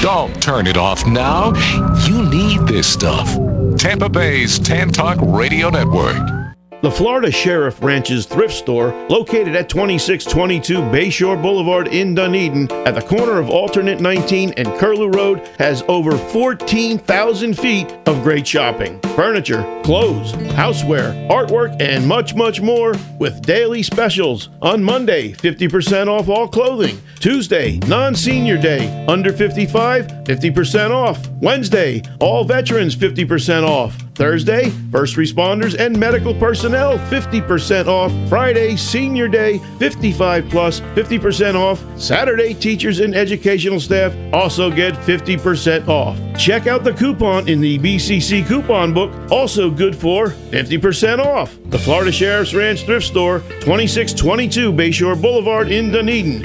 Don't turn it off now. You need this stuff. Tampa Bay's Tan Talk Radio Network. The Florida Sheriff Ranch's thrift store, located at 2622 Bayshore Boulevard in Dunedin, at the corner of Alternate 19 and Curlew Road, has over 14,000 feet of great shopping. Furniture, clothes, houseware, artwork, and much, much more with daily specials. On Monday, 50% off all clothing. Tuesday, non-senior day, under 55, 50% off. Wednesday, all veterans 50% off. Thursday, first responders and medical personnel 50% off. Friday, senior day, 55 plus 50% off. Saturday, teachers and educational staff also get 50% off. Check out the coupon in the BCC coupon book, also good for 50% off. The Florida Sheriff's Ranch Thrift Store, 2622 Bayshore Boulevard in Dunedin,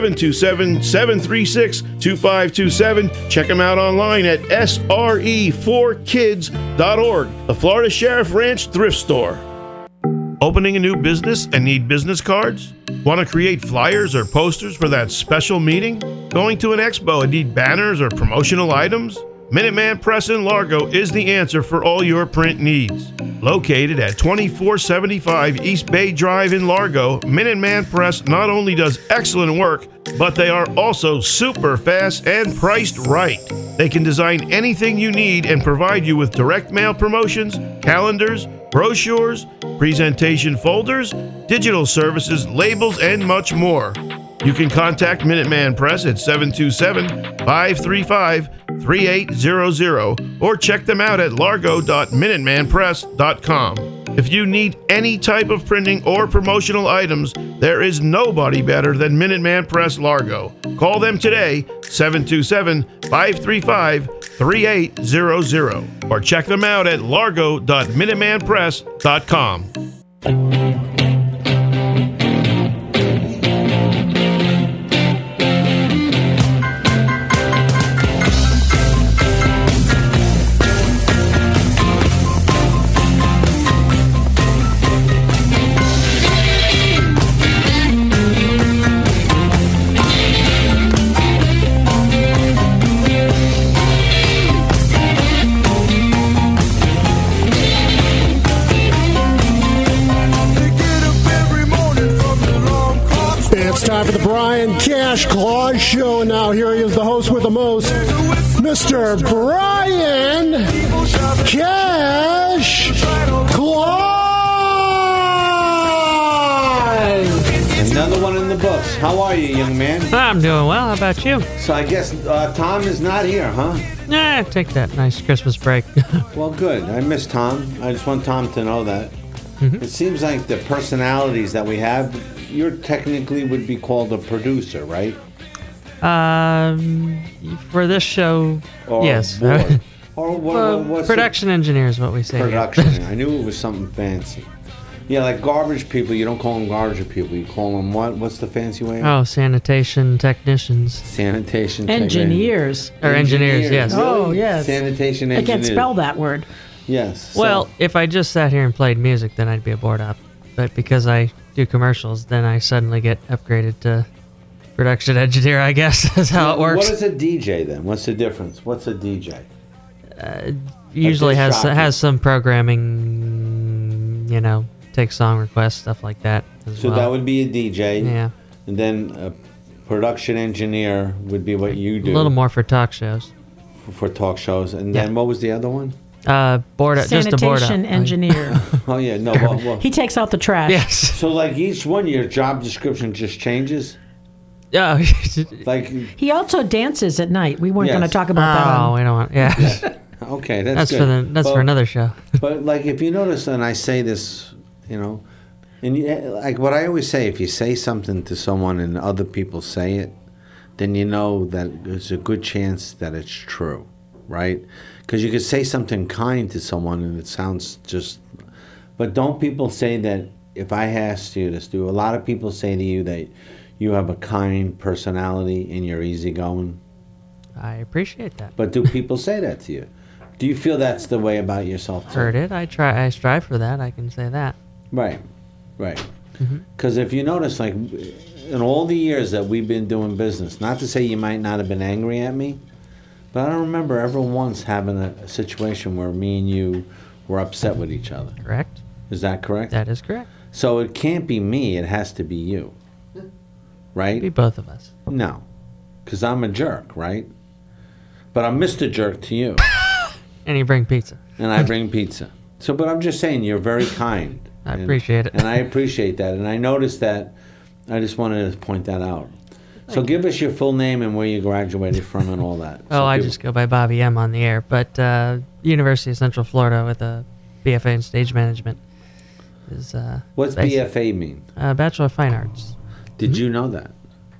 727-736-2527. Check them out online at sre4kids.org. The Florida Sheriff Ranch Thrift Store. Opening a new business and need business cards? Want to create flyers or posters for that special meeting? Going to an expo and need banners or promotional items? Minuteman Press in Largo is the answer for all your print needs. Located at 2475 East Bay Drive in Largo, Minuteman Press not only does excellent work, but they are also super fast and priced right. They can design anything you need and provide you with direct mail promotions, calendars, brochures, presentation folders, digital services, labels, and much more. You can contact Minuteman Press at 727-535-3800 or check them out at largo.minutemanpress.com. If you need any type of printing or promotional items, there is nobody better than Minuteman Press Largo. Call them today, 727-535-3800, or check them out at largo.minutemanpress.com. Time for the Brian Cash Claus Show. And now here he is, the host with the most, Mr. Brian Cash Claus. Another one in the books. How are you, young man? I'm doing well. How about you? So I guess Tom is not here, huh? Yeah, take that nice Christmas break. Well, good. I miss Tom. I just want Tom to know that. Mm-hmm. It seems like the personalities that we have, you technically would be called a producer, right? For this show, or yes. Or what's production engineer is what we say. Production. I knew it was something fancy. Yeah, like garbage people, you don't call them garbage people. You call them what? What's the fancy way? Oh, sanitation technicians. Sanitation engineers. Or engineers, yes. Really? Oh, yes. Sanitation engineers. I can't spell that word. Yes. Well, if I just sat here and played music, then I'd be a board op. But because I do commercials, then I suddenly get upgraded to production engineer, I guess. That's how it works. What is a DJ then? What's the difference? What's a DJ? Usually has some programming, takes song requests, stuff like that. So that would be a DJ. Yeah. And then a production engineer would be what you do. A little more for talk shows. For talk shows. And then what was the other one? Board up, just a board up. Sanitation engineer. Oh, yeah. No, well. He takes out the trash. Yes. So, like, each one, your job description just changes? Yeah. Like he also dances at night. We weren't going to talk about that. Oh, we don't want. Yeah. Okay, that's good. For another show. But like, if you notice, and I say this, and like what I always say, if you say something to someone and other people say it, then you know that there's a good chance that it's true, right? Because you could say something kind to someone and it sounds just. But don't people say that? If I asked you this, do a lot of people say to you that you have a kind personality and you're easygoing? I appreciate that. But do people say that to you? Do you feel that's the way about yourself too? Heard it. I strive for that. I can say that. Right. Because if you notice, like, in all the years that we've been doing business, not to say you might not have been angry at me, But I don't remember ever once having a situation where me and you were upset with each other. Correct? Is that correct? That is correct. So it can't be me, it has to be you. Right? Be both of us. No. Because I'm a jerk, right? But I'm Mr. Jerk to you. And you bring pizza. And I bring pizza. So, but I'm just saying, you're very kind. I appreciate it. And I appreciate that. And I noticed that. I just wanted to point that out. So give us your full name and where you graduated from and all that. Oh, I just go by Bobby M on the air. But University of Central Florida with a BFA in Stage Management. What's BFA mean? Bachelor of Fine Arts. Did you know that?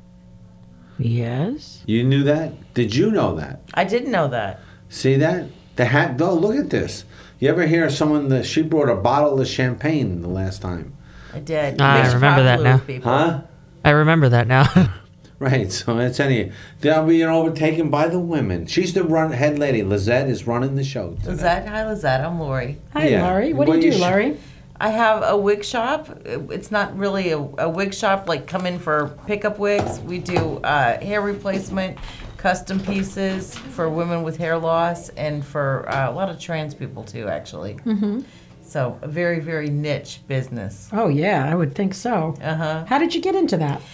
Yes. You knew that? Did you know that? I didn't know that. See that? The hat. Oh, look at this. You ever hear someone? She brought a bottle of champagne the last time. I did. I Mixed remember that fruit now. people. Huh? I remember that now. Right. So it's they're being overtaken by the women. She's the head lady. Lizette is running the show today. Lizette, hi Lizette. I'm Lori. Hi, Yeah. Laurie. What do Well, you you do, should- Laurie? I have a wig shop. It's not really a wig shop, like come in for pickup wigs. We do hair replacement, custom pieces for women with hair loss, and for a lot of trans people too, actually. Mm-hmm. So a very, very niche business. Oh, yeah, I would think so. Uh-huh. How did you get into that?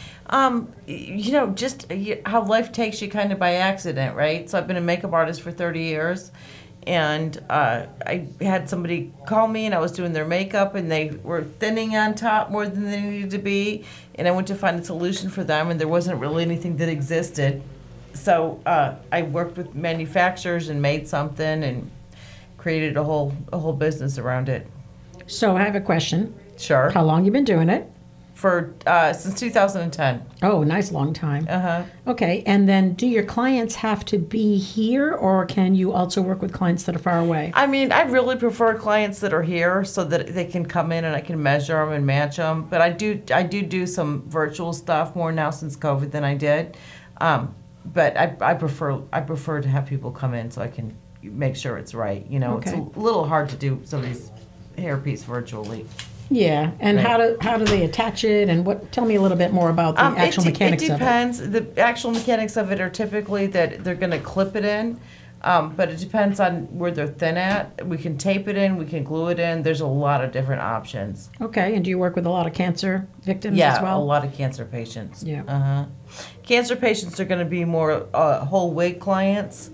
Just how life takes you kind of by accident, right? So I've been a makeup artist for 30 years. And I had somebody call me, and I was doing their makeup, and they were thinning on top more than they needed to be. And I went to find a solution for them, and there wasn't really anything that existed. So I worked with manufacturers and made something and created a whole business around it. So I have a question. Sure. How long you been doing it? For since 2010. Oh, nice long time. Uh-huh. Okay, and then do your clients have to be here, or can you also work with clients that are far away? I mean, I really prefer clients that are here so that they can come in and I can measure them and match them. But I do some virtual stuff more now since COVID than I did. But I prefer to have people come in so I can make sure it's right. You know, Okay. It's a little hard to do some of these hairpiece virtually. Yeah, and Right. how do they attach it, and what? Tell me a little bit more about the actual mechanics It of it. depends. The actual mechanics of it are typically that they're going to clip it in, but it depends on where they're thin at. We can tape it in, we can glue it in. There's a lot of different options. Okay, and do you work with a lot of cancer victims Yeah, as well? a lot of cancer patients. Yeah. Uh-huh. Cancer patients are going to be more whole wig clients,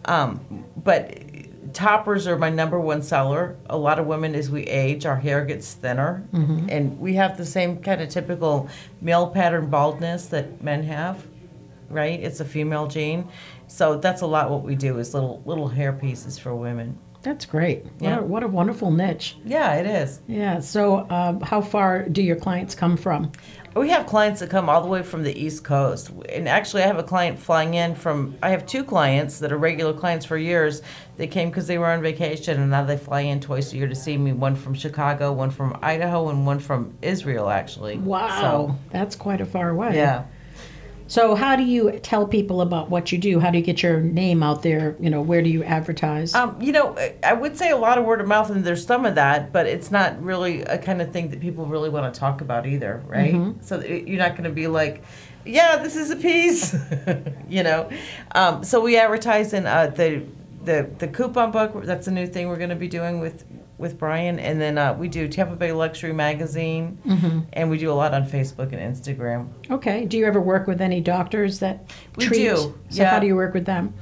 but toppers are my number one seller. A lot of women, as we age, our hair gets thinner, and we have the same kind of typical male pattern baldness that men have, right? It's a female gene. So that's a lot what we do is little hair pieces for women. That's great. Yeah. What a wonderful niche. Yeah, it is. Yeah, so how far do your clients come from? We have clients that come all the way from the East Coast. And actually, I have a client flying in I have two clients that are regular clients for years. They came because they were on vacation, and now they fly in twice a year to see me. One from Chicago, one from Idaho, and one from Israel, actually. Wow, that's quite a far away. So, yeah. So how do you tell people about what you do? How do you get your name out there? You know, where do you advertise? I would say a lot of word of mouth, and there's some of that, but it's not really a kind of thing that people really want to talk about either, right? So you're not going to be like, yeah, this is a piece, you know. So we advertise in the coupon book. That's a new thing we're going to be doing with Brian, and then we do Tampa Bay Luxury Magazine, and we do a lot on Facebook and Instagram. Okay. Do you ever work with any doctors that We treat? do, So yeah. how do you work with them?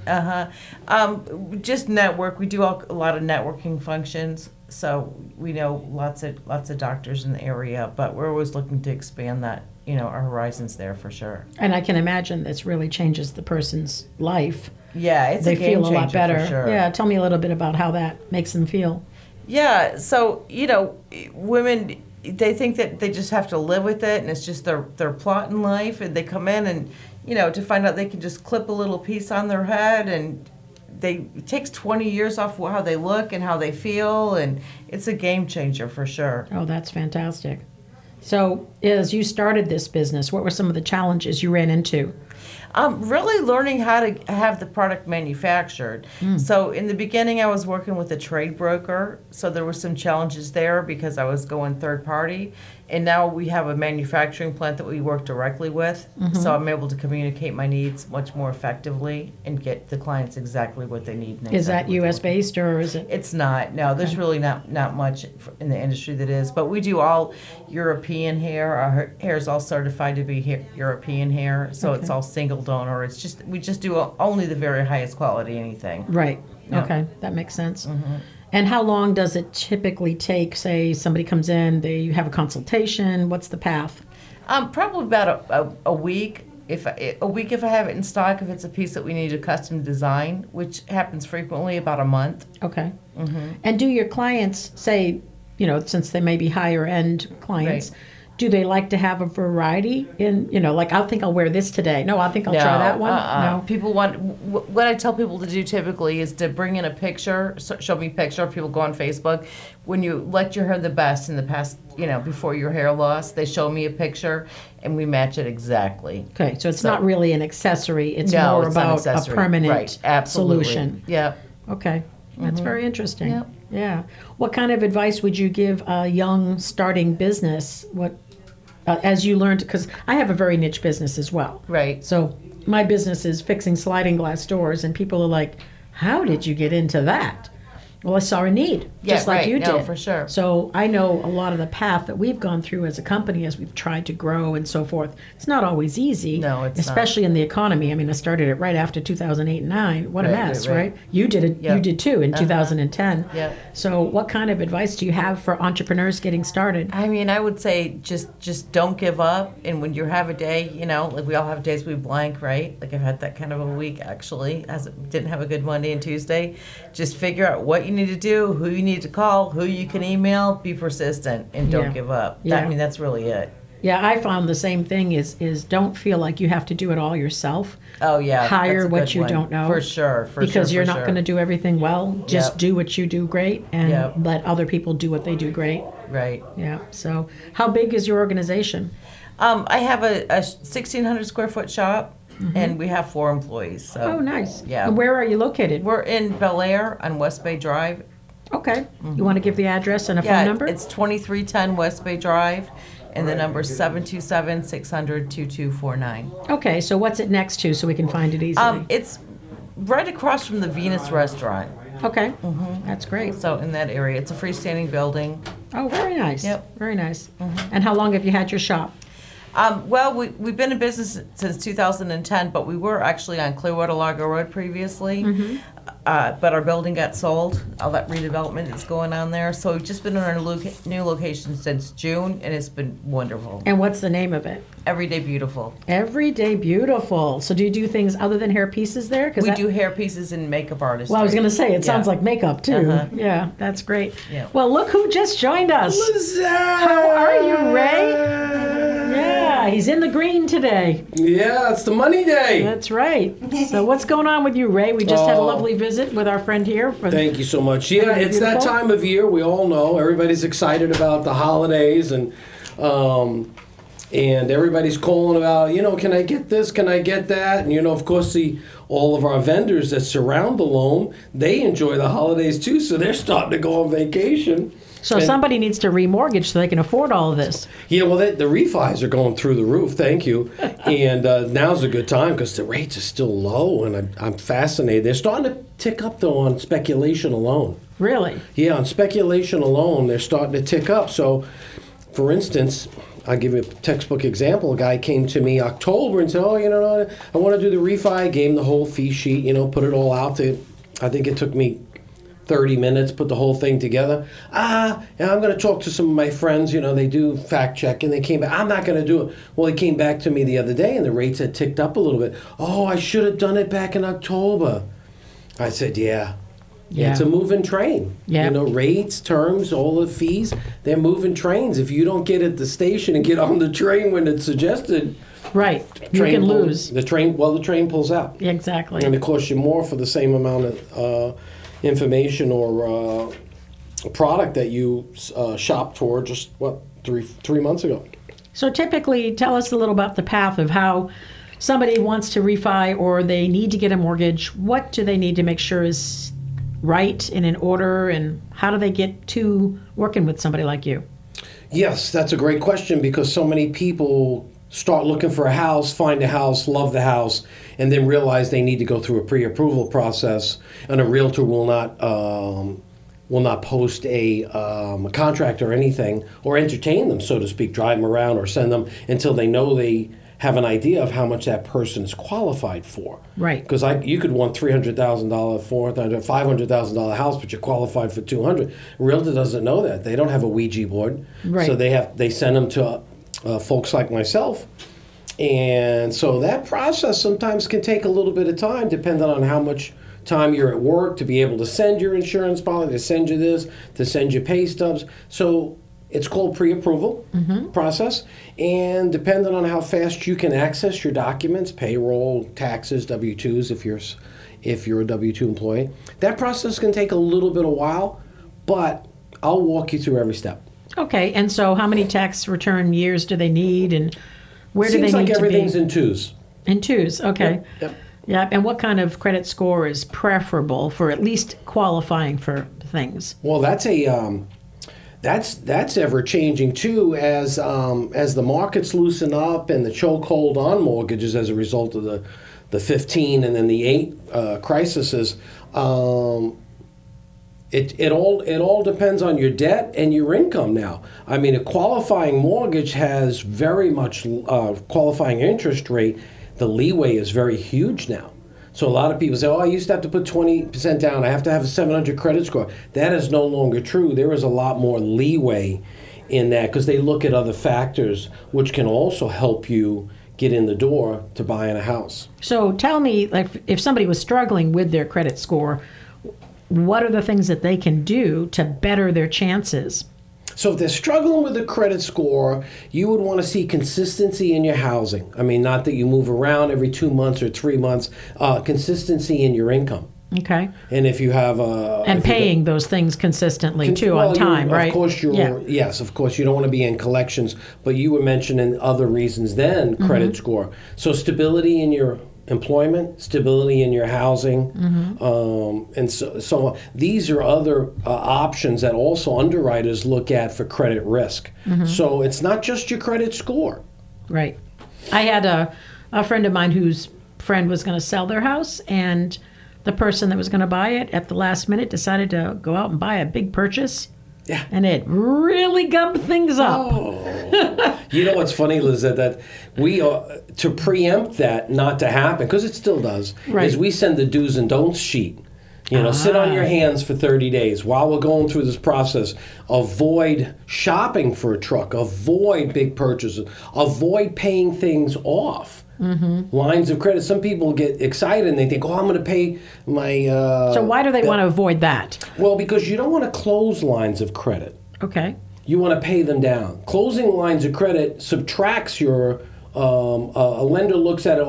Just network. We do a lot of networking functions, so we know lots of doctors in the area, but we're always looking to expand that, our horizons there for sure. And I can imagine this really changes the person's life. Yeah, it's They a game feel a lot changer better. for sure. Yeah. Tell me a little bit about how that makes them feel. Yeah, so, women, they think that they just have to live with it, and it's just their plot in life, and they come in and, to find out they can just clip a little piece on their head, and it takes 20 years off how they look and how they feel, and it's a game changer for sure. Oh, that's fantastic. So as you started this business, what were some of the challenges you ran into? Really learning how to have the product manufactured. So in the beginning, I was working with a trade broker, so there were some challenges there because I was going third party. And now we have a manufacturing plant that we work directly with, so I'm able to communicate my needs much more effectively and get the clients exactly what they need. And Is that exactly what U.S. based or is it? It's not. No, there's really not much in the industry that is. But we do all European hair. Our hair is all certified to be European hair, so it's all single donor. It's just we just do only the very highest quality anything. Right. Yeah. Okay, that makes sense. And how long does it typically take? Say somebody comes in, they have a consultation. What's the path? Probably about a week. If I have it in stock, if it's a piece that we need a custom design, which happens frequently, about a month. Okay. And do your clients say, since they may be higher end clients, do they like to have a variety in, like I think I'll wear this today. No, I think I'll try that one. No. People want, what I tell people to do typically is to bring in a picture, show me a picture. People go on Facebook. When you let your hair the best in the past, before your hair loss, they show me a picture and we match it exactly. Okay, so it's not really an accessory. It's more about a permanent solution. Yeah. Okay, that's very interesting. Yep. Yeah. What kind of advice would you give a young starting business? As you learned, because I have a very niche business as well. Right. So my business is fixing sliding glass doors, and people are like, how did you get into that? Well, I saw a need, just like you did. No, for sure. So I know a lot of the path that we've gone through as a company as we've tried to grow and so forth. It's not always easy. No, it's especially in the economy. I mean, I started it right after 2008 and 9. What a mess, right? You did it. Yep. You did too in 2010. Yeah. So what kind of advice do you have for entrepreneurs getting started? I mean, I would say just don't give up. And when you have a day, like we all have days we blank, right? Like I've had that kind of a week actually, didn't have a good Monday and Tuesday. Just figure out what you need to do, who you need to call, who you can email, be persistent, and don't give up. Yeah. I mean, that's really it. Yeah, I found the same thing is don't feel like you have to do it all yourself. Oh, yeah. Hire that's a what good you one. don't know. For sure. Because you're not going to do everything well. Just do what you do great and let other people do what they do great. Right. Yeah. So how big is your organization? I have a 1,600 square foot shop, and we have 4 employees. So. Oh, nice. Yeah. And where are you located? We're in Bel Air on West Bay Drive. Okay. You want to give the address and a phone number? It's 2310 West Bay Drive, and the number is 727-600-2249. Okay, so what's it next to so we can find it easily? It's right across from the Venus Restaurant. Okay, that's great. So in that area, it's a freestanding building. Oh, very nice. Yep. Very nice. And how long have you had your shop? Well, we've been in business since 2010, but we were actually on Clearwater Largo Road previously. But our building got sold. All that redevelopment is going on there. So we've just been in our new location since June, and it's been wonderful. And what's the name of it? Everyday Beautiful. Everyday Beautiful. So do you do things other than hair pieces there? We do hair pieces and makeup artistry. Well, I was going to say, it sounds like makeup, too. Yeah, that's great. Yeah. Well, look who just joined us. How are you, Ray? Yeah, he's in the green today. Yeah, it's the money day. That's right. So what's going on with you, Ray? We just had a lovely visit with our friend here. Thank you so much. Yeah, it's that time of year. We all know. Everybody's excited about the holidays and everybody's calling about, can I get this? Can I get that? And, of course, all of our vendors that surround the loan, they enjoy the holidays too, so they're starting to go on vacation. So somebody needs to remortgage so they can afford all of this. Yeah, well, the refis are going through the roof, thank you. And now's a good time because the rates are still low, and I'm fascinated. They're starting to tick up, though, on speculation alone. Really? Yeah, on speculation alone, they're starting to tick up. So, for instance, I'll give you a textbook example. A guy came to me October and said, I want to do the refi. I gave him the whole fee sheet, put it all out there. I think it took me 30 minutes, put the whole thing together. And I'm going to talk to some of my friends, they do fact check, and they came back. I'm not going to do it. Well, he came back to me the other day, and the rates had ticked up a little bit. Oh, I should have done it back in October. I said, yeah. It's a moving train. Yeah. Rates, terms, all the fees, they're moving trains. If you don't get at the station and get on the train when it's suggested, right, you can lose. The train pulls out. Exactly. And it costs you more for the same amount of information or product that you shopped for just 3 months ago. So typically, tell us a little about the path of how somebody wants to refi or they need to get a mortgage, what do they need to make sure is right and in order, and how do they get to working with somebody like you? Yes, that's a great question, because so many people start looking for a house, find a house, love the house, and then realize they need to go through a pre-approval process, and a realtor will not post a contract or anything, or entertain them, so to speak, drive them around or send them until they know they have an idea of how much that person is qualified for. Right. Because you could want $300,000, $400,000, $500,000 house, but you're qualified for $200,000. A realtor doesn't know that. They don't have a Ouija board. Right. So they send them to folks like myself. And so that process sometimes can take a little bit of time, depending on how much time you're at work, to be able to send your insurance policy, to send you this, to send you pay stubs. So it's called pre-approval process, and depending on how fast you can access your documents, payroll, taxes, W-2s if you're a W-2 employee, that process can take a little bit of while, but I'll walk you through every step. Okay, and so how many tax return years do they need, and where do they need to be? Seems like everything's in twos. In twos, okay. Yep. Yeah, and what kind of credit score is preferable for at least qualifying for things? Well, that's ever changing too, as the markets loosen up and the chokehold on mortgages as a result of the 15 and then the 8 crises. It all depends on your debt and your income now. I mean, a qualifying mortgage has very much qualifying interest rate. The leeway is very huge now. So a lot of people say, I used to have to put 20% down. I have to have a 700 credit score. That is no longer true. There is a lot more leeway in that, because they look at other factors which can also help you get in the door to buying a house. So tell me, like, if somebody was struggling with their credit score, what are the things that they can do to better their chances? So if they're struggling with a credit score, you would want to see consistency in your housing. I mean, not that you move around every 2 months or 3 months. Consistency in your income. Okay. And if you have and paying those things consistently too, on time, right? Of course, yes, of course, you don't want to be in collections, but you were mentioning other reasons than credit score. So stability in your employment, stability in your housing, and so these are other options that also underwriters look at for credit risk. So it's not just your credit score. Right. I had a friend of mine whose friend was going to sell their house, and the person that was going to buy it at the last minute decided to go out and buy a big purchase. Yeah. And it really gummed things up. Oh. You know what's funny, Liz, that we to preempt that not to happen, because it still does, is we send the do's and don'ts sheet. Sit on your hands for 30 days while we're going through this process. Avoid shopping for a truck. Avoid big purchases. Avoid paying things off. Lines of credit. Some people get excited and they think, I'm going to pay my... so why do they want to avoid that? Well, because you don't want to close lines of credit. Okay. You want to pay them down. Closing lines of credit subtracts your... a lender looks at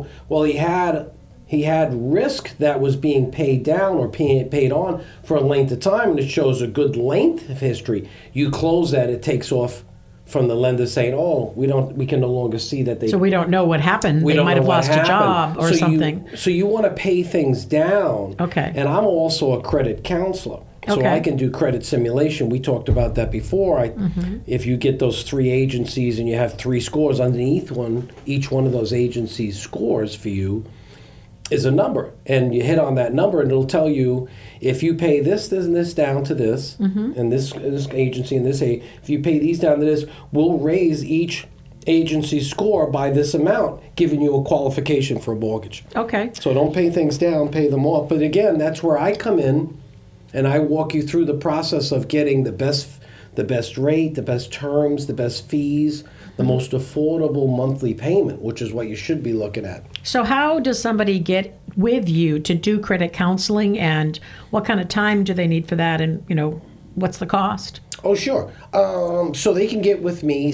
it, he had risk that was being paid down or paid on for a length of time, and it shows a good length of history. You close that, it takes off from the lender saying, we can no longer see that they... So we don't know what happened. They might have lost a job or something. So you want to pay things down. Okay. And I'm also a credit counselor. So I can do credit simulation. We talked about that before. If you get those 3 agencies and you have 3 scores underneath each one of those agencies' scores for you is a number. And you hit on that number and it'll tell you, if you pay this and this down to this, and this agency and this, if you pay these down to this, we'll raise each agency's score by this amount, giving you a qualification for a mortgage. Okay. So don't pay things down, pay them off. But again, that's where I come in and I walk you through the process of getting the best rate, the best terms, the best fees, the most affordable monthly payment, which is what you should be looking at. So how does somebody get with you to do credit counseling, and what kind of time do they need for that, and what's the cost? Oh, sure. So they can get with me,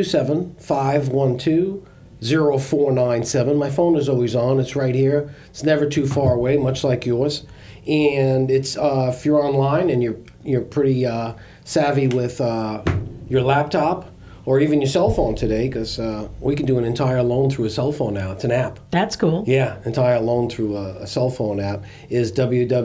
727-512-0497. My phone is always on. It's right here. It's never too far away, much like yours. And it's if you're online and you're pretty savvy with your laptop, or even your cell phone today, because we can do an entire loan through a cell phone now. It's an app. That's cool. Yeah, entire loan through a cell phone app is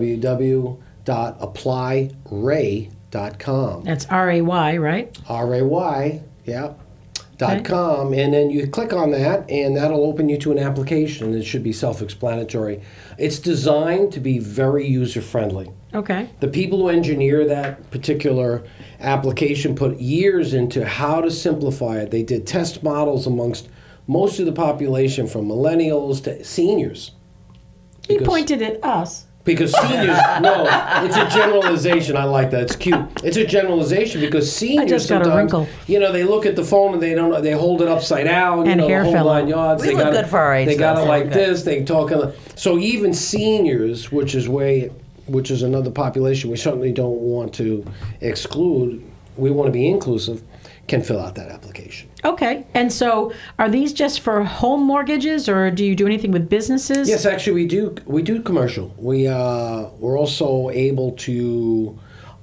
www.applyray.com. That's RAY, right? RAY, yeah. .com, and then you click on that, and that'll open you to an application. It should be self-explanatory. It's designed to be very user-friendly. Okay. The people who engineer that particular application put years into how to simplify it. They did test models amongst most of the population, from millennials to seniors. He pointed at us. Because seniors, no, it's a generalization. I like that. It's cute. It's a generalization because seniors I just got a wrinkle. They look at the phone and they don't. They hold it upside down. And hair the whole fell out. 9 yards. We look good for our age, They got it though. like Okay. this. They talk. So even seniors, which is another population we certainly don't want to exclude. We want to be inclusive. Can fill out that application. Okay. And so are these just for home mortgages, or do you do anything with businesses? Yes, actually, we do commercial. We're also able to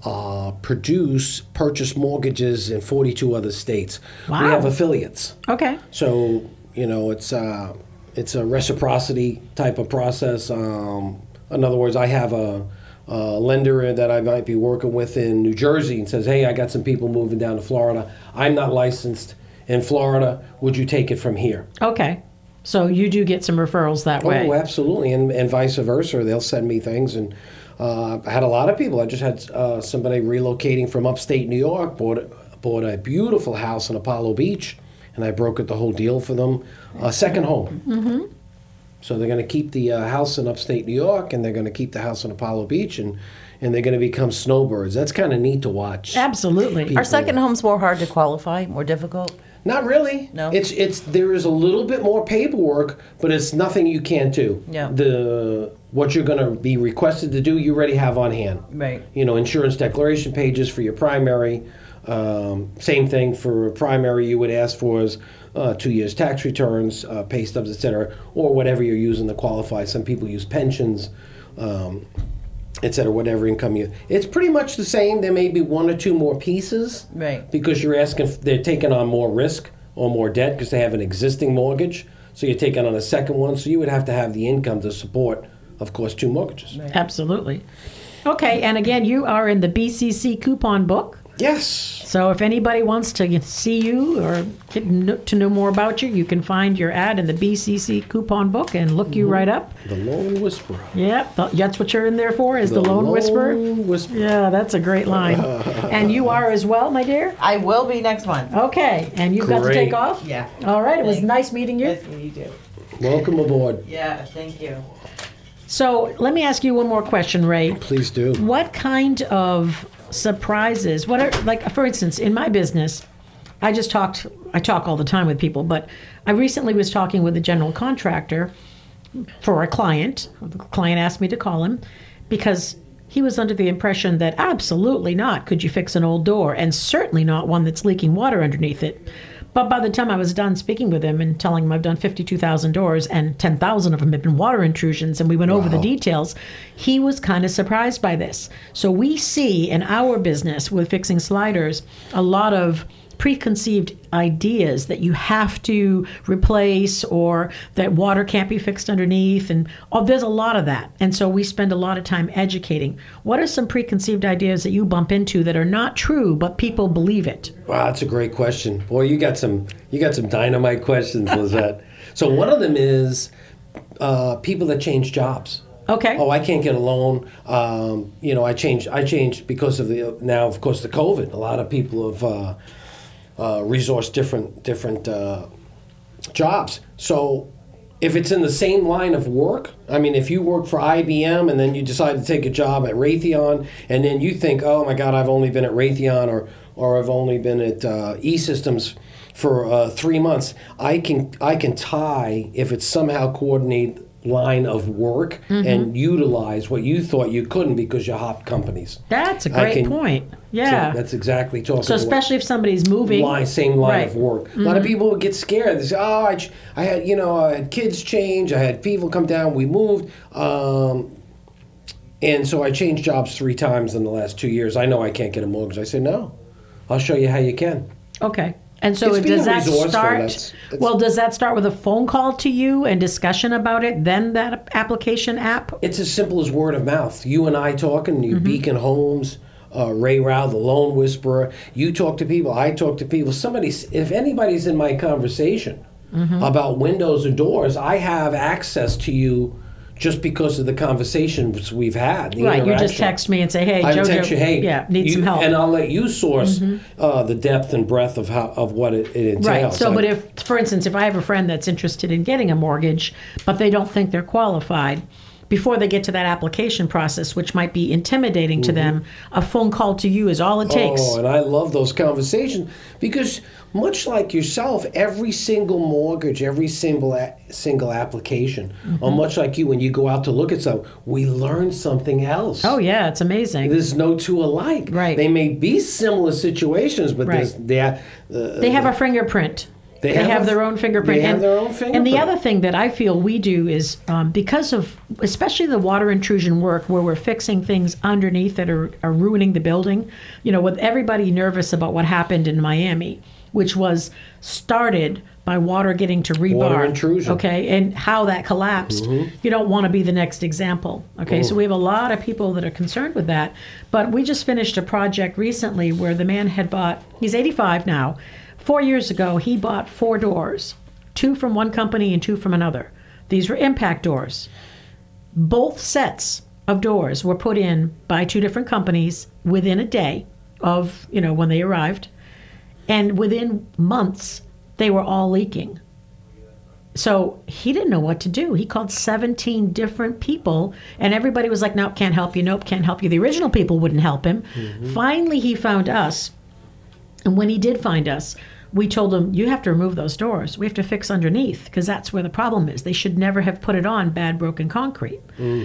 purchase mortgages in 42 other states. Wow. We have affiliates. Okay. So it's a reciprocity type of process. In other words, I have a lender that I might be working with in New Jersey and says, "Hey, I got some people moving down to Florida. I'm not licensed in Florida. Would you take it from here?" Okay. So you do get some referrals that way. Oh, absolutely, and vice versa. They'll send me things, and I had a lot of people. I just had somebody relocating from upstate New York, bought a beautiful house in Apollo Beach, and I brokered the whole deal for them. A second home. Mm-hmm. So they're going to keep the house in upstate New York, and they're going to keep the house in Apollo Beach, and they're going to become snowbirds. That's kind of neat to watch. Absolutely. Are second homes more hard to qualify, more difficult? Not really. No? It's there is a little bit more paperwork, but it's nothing you can't do. Yeah. What you're going to be requested to do, you already have on hand. Right. Insurance declaration pages for your primary. Same thing for primary. You would ask for is 2 years tax returns, pay stubs, etc., or whatever you're using to qualify. Some people use pensions, etc., whatever income you. It's pretty much the same. There may be one or two more pieces, Right. Because you're asking, they're taking on more risk or more debt because they have an existing mortgage. So you're taking on a second one. So you would have to have the income to support, of course, two mortgages. Right. Absolutely. Okay. And again, you are in the BCC coupon book. Yes. So if anybody wants to see you or to know more about you, you can find your ad in the BCC coupon book and look you right up. The Lone Whisperer. Yep, that's what you're in there for, is the Lone Whisperer. Whisperer. Yeah, that's a great line. And you are as well, my dear? I will be next month. Okay, and you've got to Great. take off? Yeah. All right, it was Thanks. nice meeting you. Yes, you do. Welcome aboard. Yeah, thank you. So let me ask you one more question, Ray. Please do. What kind of surprises, for instance, in my business, I talk all the time with people, but I recently was talking with a general contractor for a client. The client asked me to call him because he was under the impression that absolutely not could you fix an old door, and certainly not one that's leaking water underneath it. But by the time I was done speaking with him and telling him I've done 52,000 doors and 10,000 of them have been water intrusions, and we went over the details, he was kind of surprised by this. So we see in our business with fixing sliders a lot of preconceived ideas that you have to replace or that water can't be fixed underneath, and there's a lot of that. And so we spend a lot of time educating. What are some preconceived ideas that you bump into that are not true but people believe it? Wow, that's a great question. Boy, you got some dynamite questions, Lizette. So one of them is people that change jobs. Okay. Oh, I can't get a loan. I changed because of the COVID. A lot of people have resourced different jobs. So if it's in the same line of work, I mean, if you work for IBM and then you decide to take a job at Raytheon, and then you think, oh my God, I've only been at Raytheon or I've only been at E-Systems for 3 months, I can tie, if it's somehow coordinated line of work, and utilize what you thought you couldn't because you hopped companies. That's a great point. Yeah. So that's exactly talking. So especially if somebody's moving. Same line Right. of work. A lot of people would get scared. They say, "Oh, I had kids change. I had people come down. We moved, and so I changed jobs 3 times in the last 2 years. I know I can't get a mortgage." I say, "No, I'll show you how you can." Okay. And so It's being does that resourceful. start? That's- Well, does that start with a phone call to you and discussion about it, then that application app? It's as simple as word of mouth. You and I talking, you Beacon Homes, Ray Rao, the Lone Whisperer. You talk to people, I talk to people. If anybody's in my conversation about windows or doors, I have access to you just because of the conversations we've had. The Right, you just interaction. text me and say, hey, I JoJo, text you, hey, need some help. and I'll let you source the depth and breadth of what it entails. Right. So, but if, for instance, if I have a friend that's interested in getting a mortgage, but they don't think they're qualified, before they get to that application process, which might be intimidating to them, a phone call to you is all it takes. Oh, and I love those conversations because, much like yourself, every single mortgage, every single application, or much like you, when you go out to look at something, we learn something else. Oh, yeah, it's amazing. There's no two alike. Right. They may be similar situations, but Right. they have a fingerprint. They have their own fingerprint. They have their own fingerprint. And the other thing that I feel we do is because of, especially the water intrusion work, where we're fixing things underneath that are ruining the building, with everybody nervous about what happened in Miami, which was started by water getting to rebar. Water intrusion. Okay, and how that collapsed. You don't want to be the next example. Okay, so we have a lot of people that are concerned with that. But we just finished a project recently where the man had bought, he's 85 now, 4 years ago, he bought 4 doors, 2 from one company and 2 from another. These were impact doors. Both sets of doors were put in by 2 different companies within a day of, when they arrived. And within months, they were all leaking. So he didn't know what to do. He called 17 different people, and everybody was like, nope, can't help you. Nope, can't help you. The original people wouldn't help him. Finally, he found us. And when he did find us, we told him, you have to remove those doors. We have to fix underneath, because that's where the problem is. They should never have put it on bad broken concrete.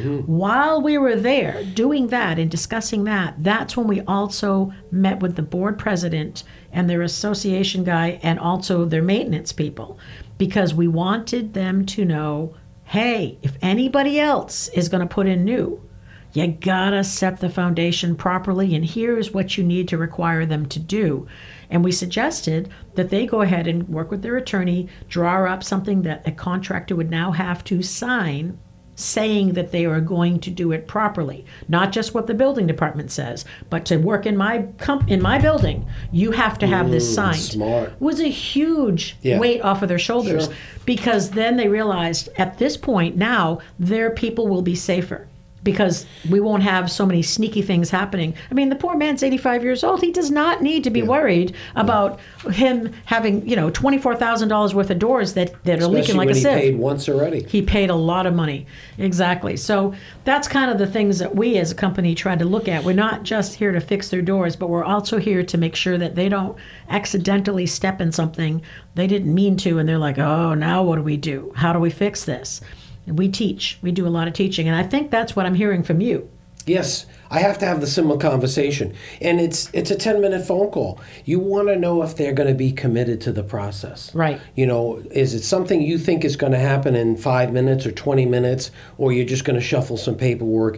While we were there doing that and discussing that, that's when we also met with the board president and their association guy and also their maintenance people, because we wanted them to know, hey, if anybody else is going to put in new, you gotta set the foundation properly, and here's what you need to require them to do. And we suggested that they go ahead and work with their attorney, draw up something that a contractor would now have to sign, saying that they are going to do it properly. Not just what the building department says, but to work in my building, you have to have this signed. Smart. It was a huge weight off of their shoulders, because then they realized at this point now their people will be safer, because we won't have so many sneaky things happening. I mean, the poor man's 85 years old. He does not need to be worried about him having, $24,000 worth of doors that are leaking like a sieve. Especially when he paid once already. He paid a lot of money. Exactly. So that's kind of the things that we as a company try to look at. We're not just here to fix their doors, but we're also here to make sure that they don't accidentally step in something they didn't mean to, and they're like, oh, now what do we do? How do we fix this? And we teach. We do a lot of teaching. And I think that's what I'm hearing from you. Yes, I have to have the similar conversation. And it's a 10-minute phone call. You want to know if they're going to be committed to the process. Right. Is it something you think is going to happen in 5 minutes or 20 minutes, or you're just going to shuffle some paperwork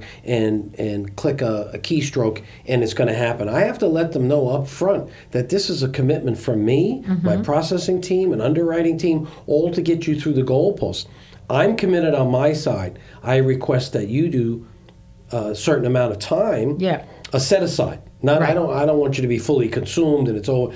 and click a keystroke and it's going to happen? I have to let them know up front that this is a commitment from me, my processing team, and underwriting team, all to get you through the goalpost. I'm committed on my side. I request that you do a certain amount of time, a set aside. Not I don't want you to be fully consumed and it's all,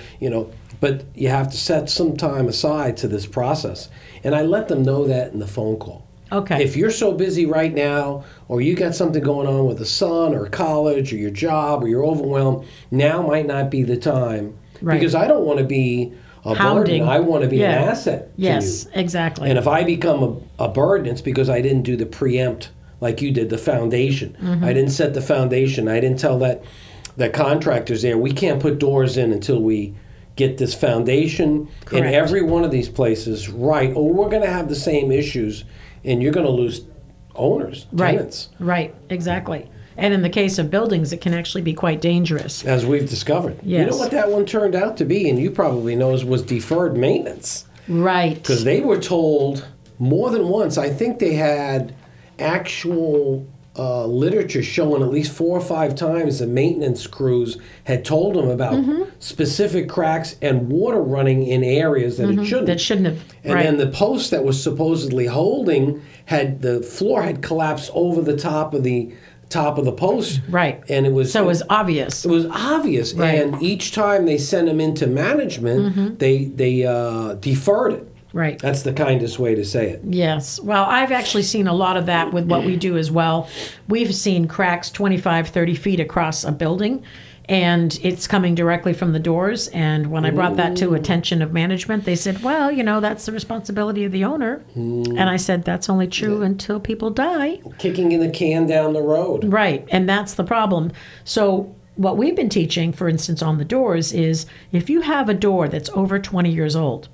but you have to set some time aside to this process. And I let them know that in the phone call. Okay. If you're so busy right now, or you got something going on with a son or college or your job, or you're overwhelmed, now might not be the time. Right. Because I don't want to be a burden. I want to be an asset to you. Yes, exactly. And if I become a burden, it's because I didn't do the preempt like you did, the foundation. I didn't set the foundation. I didn't tell that contractors there, we can't put doors in until we get this foundation in every one of these places right, or we're going to have the same issues, and you're going to lose owners, tenants. Right, exactly. And in the case of buildings, it can actually be quite dangerous. As we've discovered. Yes. You know what that one turned out to be, and you probably know, was deferred maintenance. Right. Because they were told more than once, I think they had actual literature showing at least 4 or 5 times the maintenance crews had told them about specific cracks and water running in areas that it shouldn't. That shouldn't have. And then the post that was supposedly holding the floor had collapsed over the top of the post. Right. And it was obvious. It was obvious. Right. And each time they sent them into management, they deferred it. Right. That's the kindest way to say it. Yes. Well, I've actually seen a lot of that with what we do as well. We've seen cracks 25, 30 feet across a building, and it's coming directly from the doors. And when I brought that to attention of management, they said, well, that's the responsibility of the owner. And I said, that's only true until people die. Kicking in the can down the road. Right. And that's the problem. So what we've been teaching, for instance, on the doors is if you have a door that's over 20 years old,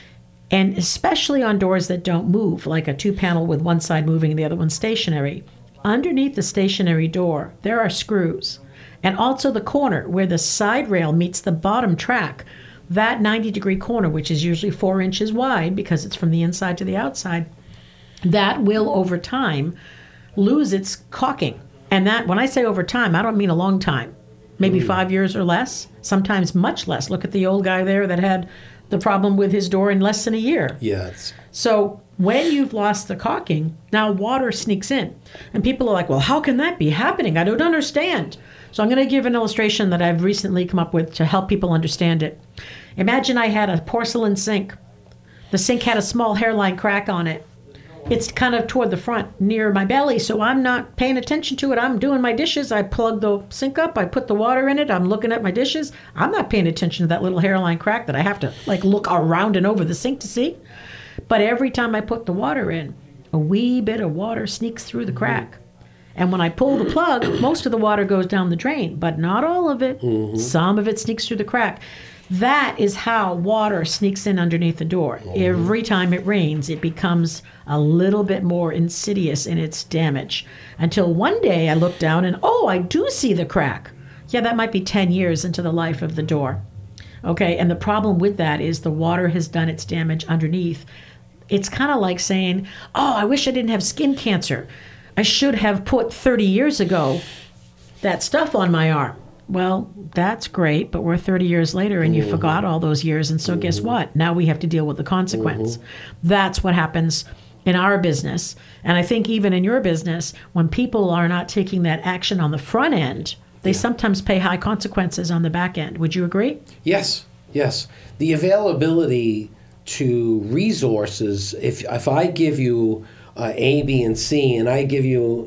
and especially on doors that don't move, like a 2-panel with one side moving and the other one stationary, underneath the stationary door, there are screws. And also the corner where the side rail meets the bottom track, that 90-degree corner, which is usually 4 inches wide because it's from the inside to the outside, that will, over time, lose its caulking. And that, when I say over time, I don't mean a long time. Maybe 5 years or less, sometimes much less. Look at the old guy there that had the problem with his door in less than a year. Yes. So when you've lost the caulking, now water sneaks in. And people are like, well, how can that be happening? I don't understand. So I'm going to give an illustration that I've recently come up with to help people understand it. Imagine I had a porcelain sink. The sink had a small hairline crack on it. It's kind of toward the front near my belly, so I'm not paying attention to it. I'm doing my dishes. I plug the sink up. I put the water in it. I'm looking at my dishes. I'm not paying attention to that little hairline crack that I have to look around and over the sink to see. But every time I put the water in, a wee bit of water sneaks through the crack. And when I pull the plug, most of the water goes down the drain, but not all of it. Some of it sneaks through the crack. That is how water sneaks in underneath the door. Every time it rains, it becomes a little bit more insidious in its damage. Until one day I look down and, I do see the crack. Yeah, that might be 10 years into the life of the door. Okay, and the problem with that is the water has done its damage underneath. It's kind of like saying, I wish I didn't have skin cancer. I should have put 30 years ago that stuff on my arm. Well, that's great, but we're 30 years later and you forgot all those years. And so guess what? Now we have to deal with the consequence. That's what happens in our business. And I think even in your business, when people are not taking that action on the front end, they sometimes pay high consequences on the back end. Would you agree? Yes. The availability to resources, if I give you A, B, and C, and I give you,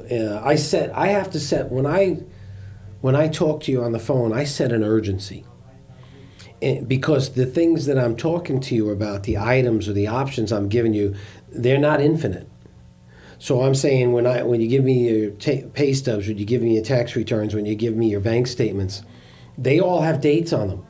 I have to set, when I talk to you on the phone, I set an urgency. Because the things that I'm talking to you about, the items or the options I'm giving you, they're not infinite. So I'm saying when you give me your pay stubs, when you give me your tax returns, when you give me your bank statements, they all have dates on them.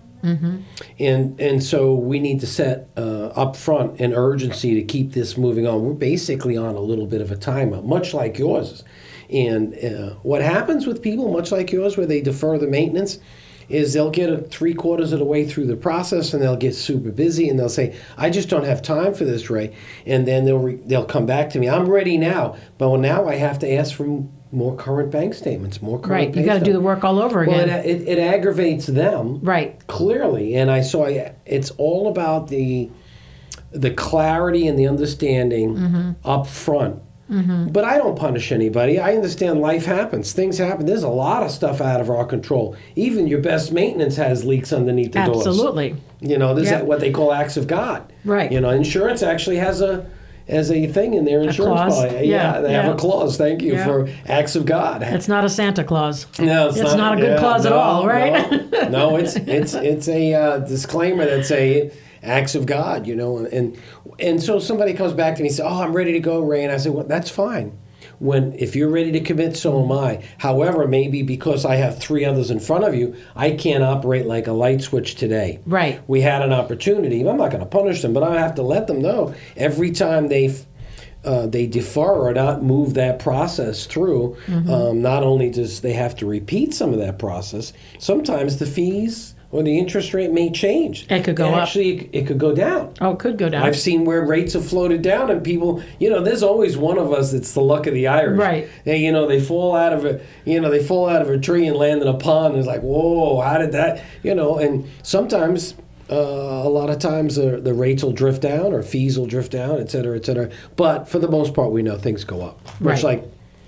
And so we need to set up front an urgency to keep this moving on. We're basically on a little bit of a timeout, much like yours. And what happens with people, much like yours, where they defer the maintenance, is they'll get 3/4 of the way through the process and they'll get super busy and they'll say, I just don't have time for this, Ray. And then they'll come back to me, I'm ready now. But now I have to ask for more current bank statements, more current Right, you got to do the work all over again. Well, it aggravates them. Right. Clearly. And it's all about the clarity and the understanding up front. But I don't punish anybody. I understand life happens. Things happen. There's a lot of stuff out of our control. Even your best maintenance has leaks underneath the doors. Absolutely. This is what they call acts of God. Right. Insurance actually has a thing in their insurance policy. Yeah, they have a clause. Thank you for acts of God. It's not a Santa Claus. No, it's not a good clause at all, right? No, it's a disclaimer that say acts of God, and so somebody comes back to me and says, I'm ready to go, Ray. And I say, well, that's fine. If you're ready to commit, so am I. However, maybe because I have 3 others in front of you, I can't operate like a light switch today. Right. We had an opportunity. I'm not going to punish them, but I have to let them know every time they defer or not move that process through, not only does they have to repeat some of that process, sometimes the fees or the interest rate may change. It could go up. Actually, it could go down. Oh, it could go down. I've seen where rates have floated down, and people, there's always one of us that's the luck of the Irish. Right. They fall out of a tree and land in a pond. And it's like, whoa, how did that? And sometimes, a lot of times, the rates will drift down or fees will drift down, et cetera, et cetera. But for the most part, we know things go up. Much like,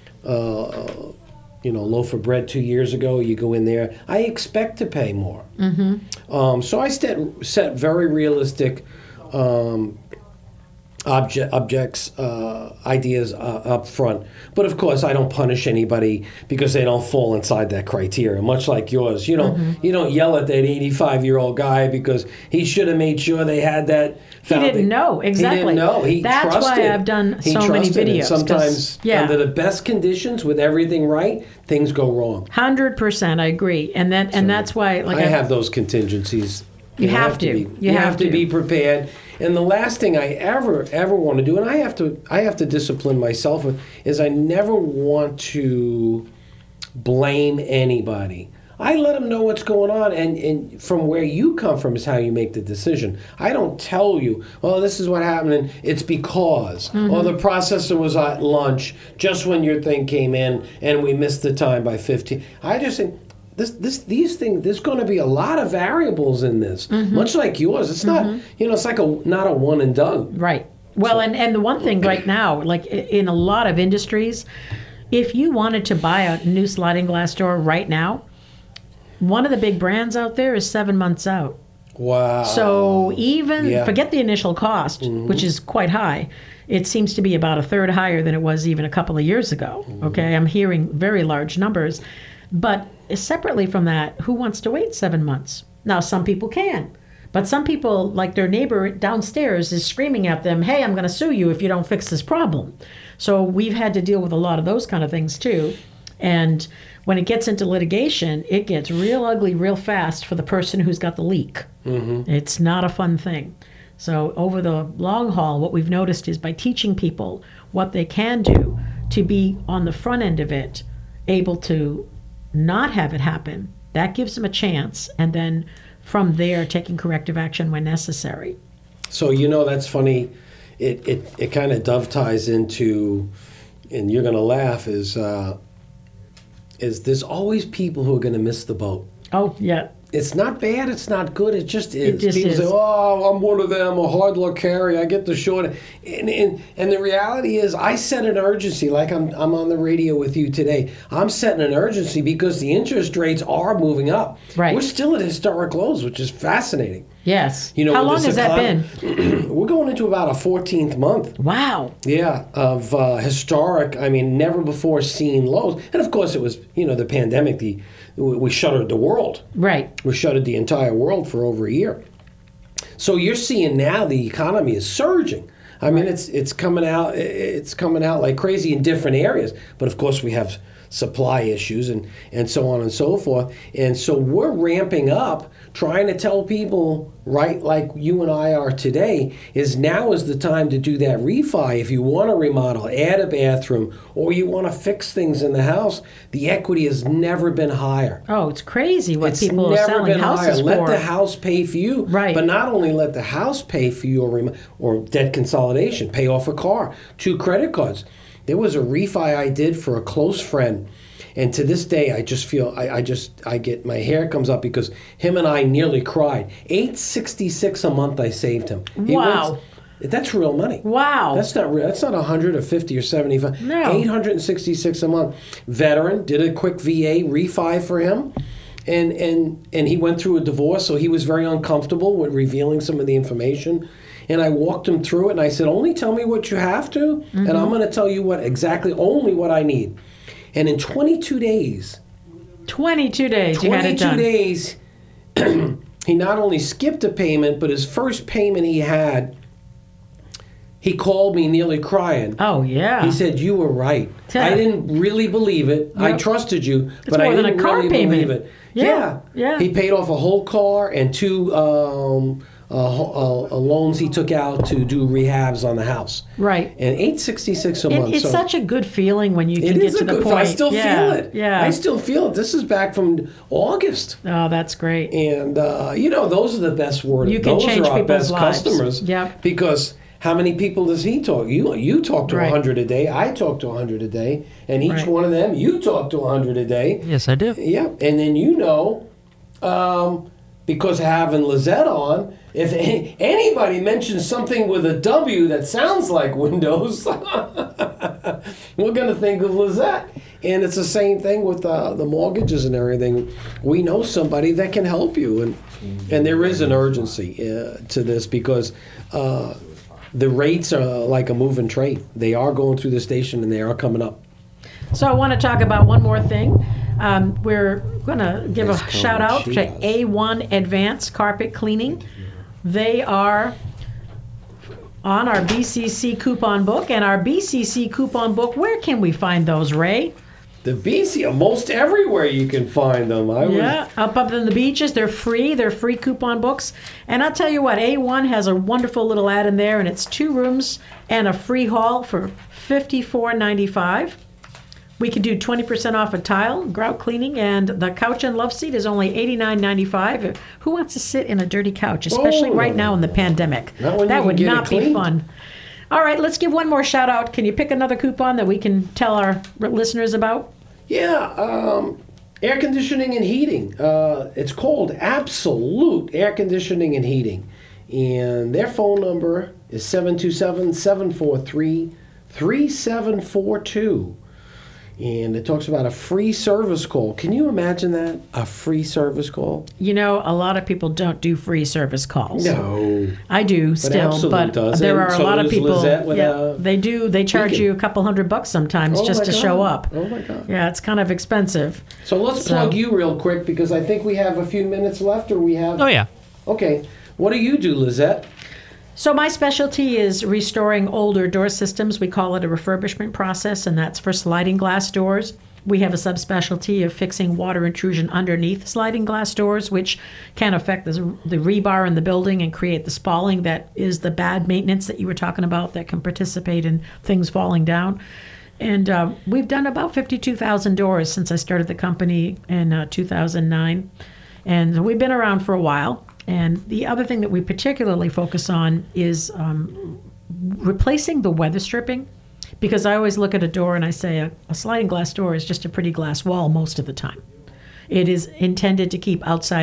loaf of bread 2 years ago, you go in there, I expect to pay more. Mm-hmm. So I set very realistic ideas up front. But of course, I don't punish anybody because they don't fall inside that criteria. Much like yours, you don't yell at that 85-year-old guy because he should have made sure they had that. He didn't know exactly. He didn't know. That's why I've done so many videos. Sometimes, under the best conditions, with everything right, things go wrong. 100%, I agree, and that's why. Like I have those contingencies. You have to. You have to be prepared. And the last thing I ever want to do, and I have to discipline myself with, is I never want to blame anybody. I let them know what's going on, and from where you come from is how you make the decision. I don't tell you, oh, this is what happened, and it's because, or the processor was at lunch just when your thing came in, and we missed the time by 15. I just think, these things, there's going to be a lot of variables in this, much like yours. It's not, it's like not a one and done. Right. Well, and the one thing right now, like in a lot of industries, if you wanted to buy a new sliding glass door right now, one of the big brands out there is 7 months out. Wow. So forget the initial cost, which is quite high. It seems to be about a third higher than it was even a couple of years ago. Okay, I'm hearing very large numbers. But separately from that, who wants to wait 7 months? Now, some people can. But some people, like their neighbor downstairs is screaming at them, hey, I'm going to sue you if you don't fix this problem. So we've had to deal with a lot of those kind of things too. And when it gets into litigation, it gets real ugly real fast for the person who's got the leak. It's not a fun thing. So over the long haul, what we've noticed is by teaching people what they can do to be on the front end of it, able to not have it happen, that gives them a chance. And then from there, taking corrective action when necessary. So, that's funny. It kind of dovetails into, and you're going to laugh, is there's always people who are going to miss the boat. Oh, yeah. It's not bad, it's not good, it just is. It just people is. say, oh, I'm one of them, a hard luck carrier, I get the short. And the reality is, I set an urgency, like I'm on the radio with you today. I'm setting an urgency because the interest rates are moving up. Right. We're still at historic lows, which is fascinating. Yes. How long has that been? We're going into about a 14th month. Wow. Yeah, of historic, never before seen lows. And of course it was, the pandemic, we shuttered the world. Right. We shuttered the entire world for over a year. So you're seeing now the economy is surging. It's coming out like crazy in different areas. But of course we have supply issues and so on and so forth. And so we're ramping up, trying to tell people, right, like you and I are today, now is the time to do that refi. If you want to remodel, add a bathroom, or you want to fix things in the house, the equity has never been higher. Oh, it's crazy what people are selling houses for. Let the house pay for you. Right. But not only let the house pay for you or debt consolidation, pay off a car, 2 credit cards. There was a refi I did for a close friend, and to this day I just feel I get my hair comes up because him and I nearly cried. $866 a month I saved him. Wow. That's real money. Wow. That's not real. That's not 100 or 50 or 75. No. $866 a month. Veteran, did a quick VA refi for him. And he went through a divorce, so he was very uncomfortable with revealing some of the information. And I walked him through it, and I said, only tell me what you have to, and I'm going to tell you only what I need. And in 22 days, you had it done. 22 days, he not only skipped a payment, but his first payment he had, he called me nearly crying. Oh, yeah. He said, you were right. I didn't really believe it. Yep. I trusted you, but I didn't really believe it. Yeah. He paid off a whole car and 2 loans he took out to do rehabs on the house. Right. And $866 a month. It's such a good feeling when you can It get is to a the good. point. I still feel it. Yeah. I still feel it. This is back from August. Oh, that's great. And those are the best word. You can those change are our people's best lives. customers. Yep. Because how many people does he talk? You talk to Right. 100 a day. I talk to 100 a day, and each Right. one of them you talk to 100 a day. Yes, I do. Yeah, and then because having Lizette on, if anybody mentions something with a W that sounds like Windows, we're going to think of Lizette. And it's the same thing with the mortgages and everything. We know somebody that can help you, and there is an urgency to this because the rates are like a moving train. They are going through the station, and they are coming up. So I want to talk about one more thing. We're going to give a shout out to A1 Advanced Carpet Cleaning. They are on our BCC coupon book. And our BCC coupon book, where can we find those, Ray? The BC, most everywhere you can find them. Up on the beaches. They're free. They're free coupon books. And I'll tell you what, A1 has a wonderful little ad in there, and it's 2 rooms and a free haul for $54.95. We can do 20% off a tile, grout cleaning, and the couch and love seat is only $89.95. Who wants to sit in a dirty couch, especially right now in the pandemic? That would not be fun. All right, let's give one more shout out. Can you pick another coupon that we can tell our listeners about? Yeah, air conditioning and heating. It's called Absolute Air Conditioning and Heating. And their phone number is 727-743-3742. And it talks about a free service call. Can you imagine that? A free service call? You know, a lot of people don't do free service calls. No. I do still, but does. there And are a so lot of does people. Lizette with They do. They charge Beacon. you a couple $100 sometimes Oh just my to God. show up. Oh my God. Yeah, it's kind of expensive. So let's plug you real quick because I think we have a few minutes left, or we have. Oh, yeah. Okay. What do you do, Lizette? So my specialty is restoring older door systems. We call it a refurbishment process, and that's for sliding glass doors. We have a subspecialty of fixing water intrusion underneath sliding glass doors, which can affect the rebar in the building and create the spalling that is the bad maintenance that you were talking about that can participate in things falling down. And we've done about 52,000 doors since I started the company in 2009. And we've been around for a while. And the other thing that we particularly focus on is replacing the weather stripping. Because I always look at a door and I say a sliding glass door is just a pretty glass wall most of the time. It is intended to keep outside,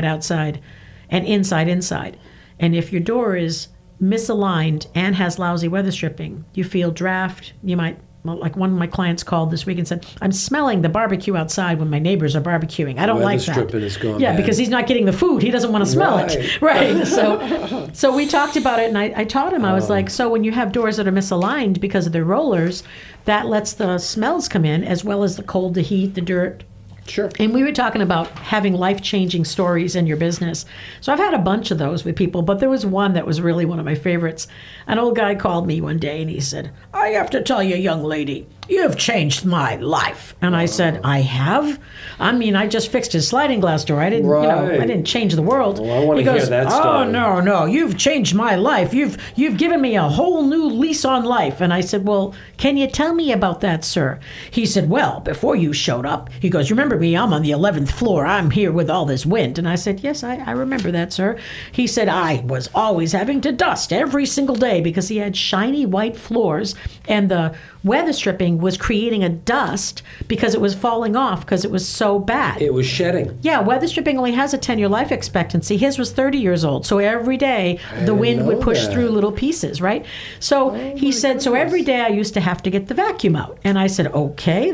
and inside. And if your door is misaligned and has lousy weather stripping, you feel draft, you might, like one of my clients called this week and said, I'm smelling the barbecue outside when my neighbors are barbecuing. I don't like that. Weather stripping is gone Yeah, bad. because he's not getting the food. He doesn't want to smell it. Right. So we talked about it, and I taught him. I was like, so when you have doors that are misaligned because of their rollers, that lets the smells come in as well as the cold, the heat, the dirt. Sure. And we were talking about having life-changing stories in your business. So I've had a bunch of those with people, but there was one that was really one of my favorites. An old guy called me one day and he said, I have to tell you, young lady, you've changed my life. And I said, I have? I mean, I just fixed his sliding glass door. I didn't, I didn't change the world. Well, I want to hear that story. Oh, no, you've changed my life. You've given me a whole new lease on life. And I said, well, can you tell me about that, sir? He said, well, before you showed up, he goes, remember me, I'm on the 11th floor. I'm here with all this wind. And I said, yes, I remember that, sir. He said, I was always having to dust every single day because he had shiny white floors and the weather stripping was creating a dust because it was falling off because it was so bad. It was shedding. Yeah, weather stripping only has a 10-year life expectancy. His was 30 years old. So every day the wind would push through little pieces, right? So he said, so every day I used to have to get the vacuum out. And I said, okay.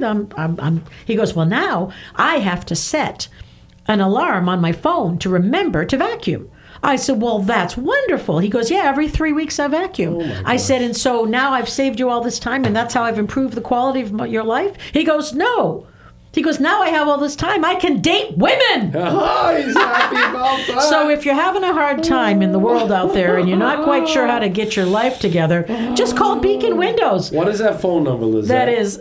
He goes, well, now I have to set an alarm on my phone to remember to vacuum. I said, well, that's wonderful. He goes, yeah, every 3 weeks I vacuum. I said, and so now I've saved you all this time and that's how I've improved the quality of your life? He goes, no. He goes, now I have all this time. I can date women. Oh, he's happy about that. So if you're having a hard time in the world out there and you're not quite sure how to get your life together, just call Beacon Windows. What is that phone number, Lizette? That is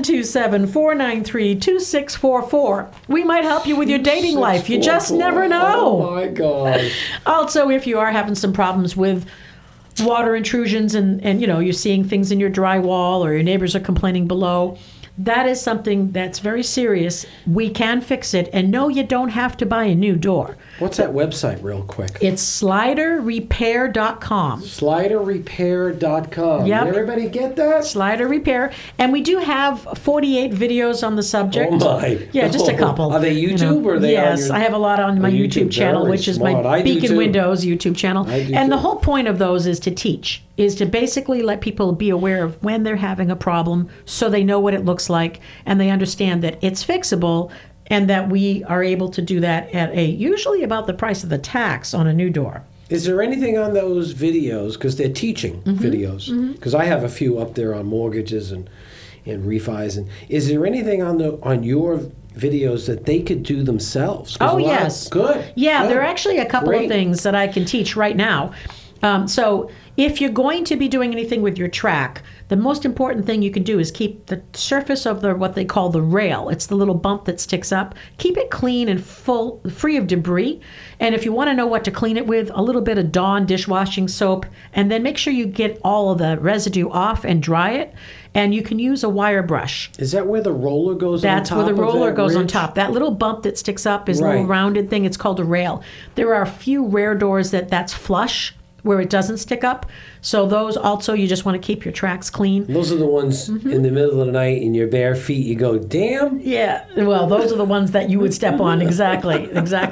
727-493-2644. We might help you with your dating life. You just never know. Oh, my God. Also, if you are having some problems with water intrusions and you're seeing things in your drywall or your neighbors are complaining below, that is something that's very serious. We can fix it. And no, you don't have to buy a new door. What's that website real quick? It's sliderrepair.com. Sliderrepair.com. Yep. Did everybody get that? Slider Repair. And we do have 48 videos on the subject. Oh, my. Yeah, just a couple. Are they YouTube or are they on Yes, your... I have a lot on my YouTube channel, very which is smart. my I do Beacon too. Windows YouTube channel. I do And the too. whole point of those is to teach, is to basically let people be aware of when they're having a problem so they know what it looks like and they understand that it's fixable and that we are able to do that at usually about the price of the tax on a new door. Is there anything on those videos, because they're teaching videos, because I have a few up there on mortgages and refis, and is there anything on your videos that they could do themselves? 'Cause Oh, a lot- yes. Good. Yeah, Good. there are actually a couple Great. of things that I can teach right now. So if you're going to be doing anything with your track, the most important thing you can do is keep the surface of what they call the rail. It's the little bump that sticks up. Keep it clean and free of debris. And if you want to know what to clean it with, a little bit of Dawn dishwashing soap, and then make sure you get all of the residue off and dry it. And you can use a wire brush. Is that where the roller goes on top? That's where the roller of that goes on ridge? top. That little bump that sticks up is a little Right. rounded thing. It's called a rail. There are a few rare doors that's flush, where it doesn't stick up. So those also, you just want to keep your tracks clean. Those are the ones in the middle of the night in your bare feet. You go, damn. Yeah, well, those are the ones that you would step on. Exactly.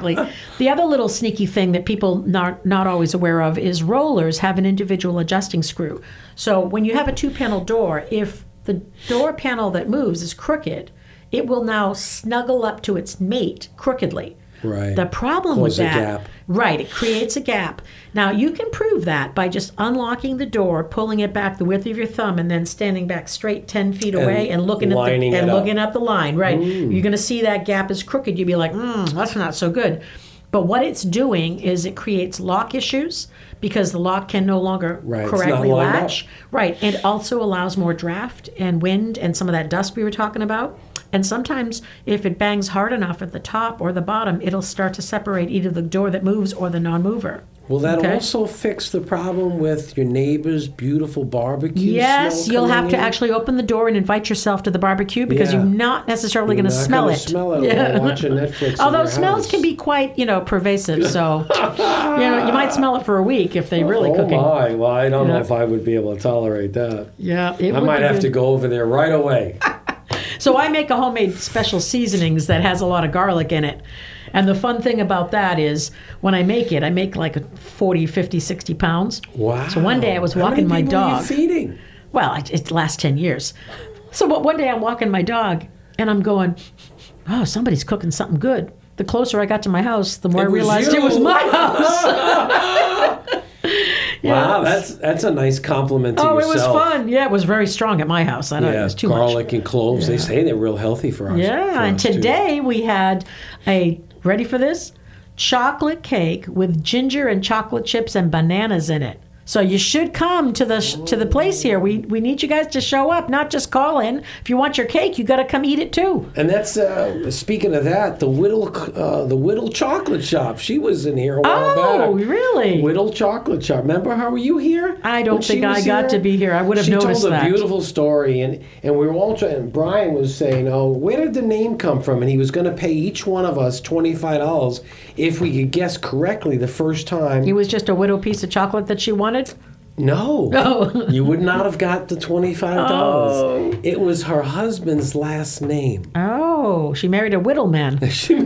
The other little sneaky thing that people not always aware of is rollers have an individual adjusting screw. So when you have a 2-panel door, if the door panel that moves is crooked, it will now snuggle up to its mate crookedly. Right. The problem Close with a that, gap. right, it creates a gap. Now, you can prove that by just unlocking the door, pulling it back the width of your thumb, and then standing back straight 10 feet away and looking at lining it up. looking at the line, right? You're going to see that gap is crooked. You'd be like, that's not so good. But what it's doing is it creates lock issues because the lock can no longer Right, it's correctly not lined latch. up. Right, and also allows more draft and wind and some of that dust we were talking about. And sometimes if it bangs hard enough at the top or the bottom, it'll start to separate either the door that moves or the non-mover. Will that Okay. also fix the problem with your neighbor's beautiful barbecue? Yes, smell you'll coming have to in? actually open the door and invite yourself to the barbecue because Yeah. you're not necessarily going to You're not smell gonna it. smell it while watching Netflix in Although your smells house. can be quite, pervasive. So, you might smell it for a week if they really Oh cooking. my! Well, I don't know Yeah. if I would be able to tolerate that. Yeah, it I would might be have good. to go over there right away. So I make a homemade special seasonings that has a lot of garlic in it. And the fun thing about that is when I make it, I make like 40, 50, 60 pounds. Wow! So one day I was How walking many my people are you dog. feeding? Well, it lasts 10 years. So but one day I'm walking my dog and I'm going, oh, somebody's cooking something good. The closer I got to my house, the more I It was realized you. it was my house. Wow, that's a nice compliment to Oh, yourself. it was fun. Yeah, it was very strong at my house. I know it was too much. garlic and cloves. They say they're real healthy for us. Yeah, for and us, too. today we had ready for this? Chocolate cake with ginger and chocolate chips and bananas in it. So you should come to the place here. We need you guys to show up, not just call in. If you want your cake, you got to come eat it too. And that's speaking of that, the Whittle Chocolate Shop. She was in here a while back. Oh, really? Whittle Chocolate Shop. Remember her? Were you here? I don't when she think I was got here? to be here. I would have she noticed told a that. beautiful story, and we were all trying. And Brian was saying, "Oh, where did the name come from?" And he was going to pay each one of us $25 if we could guess correctly the first time. It was just a widow piece of chocolate that she wanted. No. Oh. You would not have got the $25. Oh. It was her husband's last name. Oh, she married a widow man.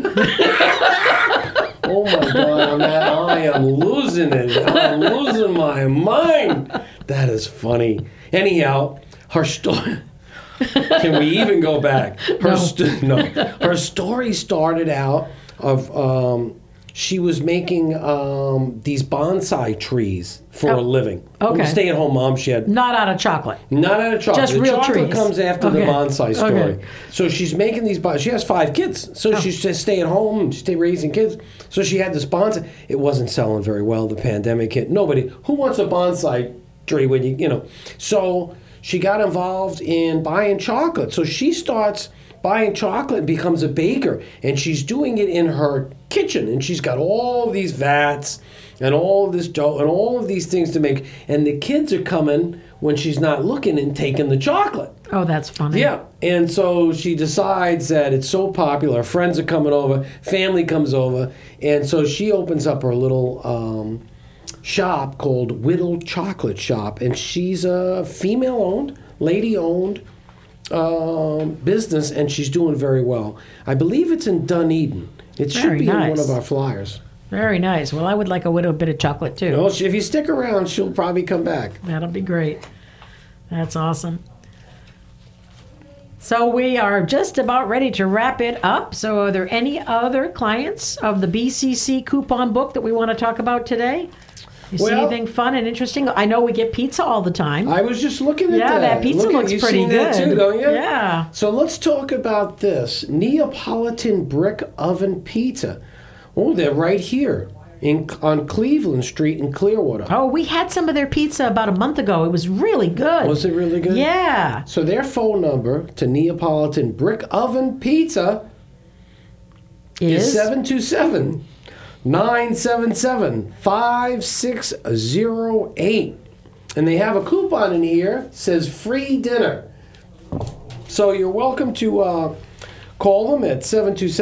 Oh my God, man, I am losing it. I'm losing my mind. That is funny. Anyhow, her story. Can we even go back? Her story started out of she was making these bonsai trees for a living. Okay. Stay-at-home mom. She had Not out of chocolate. not out of chocolate. Just the real chocolate trees. comes after the Okay. bonsai story. Okay. So she's making these. She has 5 kids, so she's just stay at home. She's raising kids. So she had this bonsai. It wasn't selling very well. The pandemic hit. Nobody who wants a bonsai tree when you know. So she got involved in buying chocolate. So she starts buying chocolate and becomes a baker, and she's doing it in her kitchen, and she's got all these vats and all of this dough and all of these things to make, and the kids are coming when she's not looking and taking the chocolate. Oh, that's funny. Yeah, and so she decides that it's so popular, her friends are coming over, family comes over, and so she opens up her little shop called Whittle Chocolate Shop, and she's a female-owned, lady-owned business, and she's doing very well. I believe it's in Dunedin. It should Very be in nice. one of our flyers. Very nice. Well, I would like a little bit of chocolate too. Well, if you stick around, she'll probably come back. That'll be great. That's awesome. So we are just about ready to wrap it up. So are there any other clients of the BCC coupon book that we want to talk about today? You see Well- anything fun and interesting? I know we get pizza all the time. I was just looking at Yeah, that. that pizza looks you've pretty seen that good. too, don't you? Yeah. So let's talk about this Neapolitan brick oven pizza. Oh, they're right here on Cleveland Street in Clearwater. Oh, we had some of their pizza about a month ago. It was really good. Was it really good? Yeah. So their phone number to Neapolitan brick oven pizza is 727-977-5608. And they have a coupon in here, says free dinner. So you're welcome to call them at